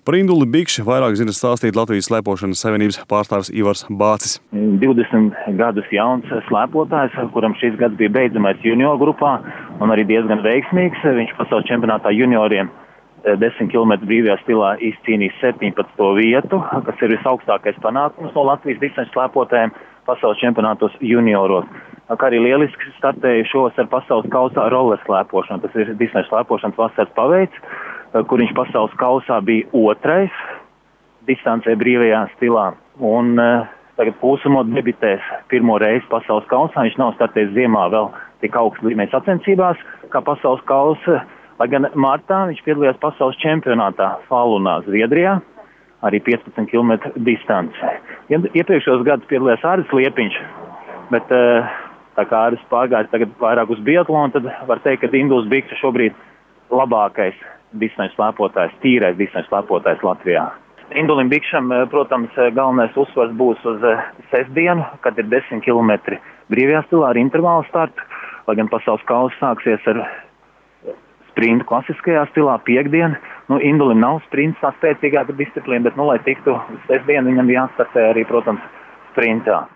Par Induli Bikši vairāk zina stāstīt Latvijas slēpošanas savienības pārstāvis Ivars Bācis. 20 gadus jauns slēpotājs, kuram šis gads bija beidzamais junior grupā un arī diezgan veiksmīgs. Viņš pasaules čempionātā junioriem 10 km brīvajā stilā izcīnījis 17. vietu, kas ir visaugstākais panākums no Latvijas distanču slēpotājiem pasaules čempionātos junioros. Kā arī lieliski startēja šovasar pasaules kausā roller slēpošana. Tas ir distanču slēpošanas vasaras paveids, kur viņš pasaules kausā bija 2. distancē brīvajā stilā. Un tagad pūsumot debitēs 1. reizi pasaules kausā. Viņš nav startējis ziemā vēl tik augstu līmeņa sacensībās kā pasaules kausa. Lai gan martā viņš piedalījās pasaules čempionātā Falunā, Zviedrijā, arī 15 km distancē. Iepriekšos gadus piedalījās Āris Liepiņš, bet tā kā Āris pārgājis tagad vairāk uz biatlonu, tad var teikt, ka Induls Bikša šobrīd labākais distanču slēpotājs, tīrais distanču slēpotājs Latvijā. Indulim Bikšam, protams, galvenais uzsvars būs uz sestdienu, kad ir 10 km brīvajā stilā ar intervālu startu, lai gan pasaules kausa sāksies ar sprintu klasiskajā stilā piekdien. Indulim nav sprints tā spēcīgāka disciplīna, bet, lai tiktu sestdien, viņam jāstartē arī, protams, sprintā.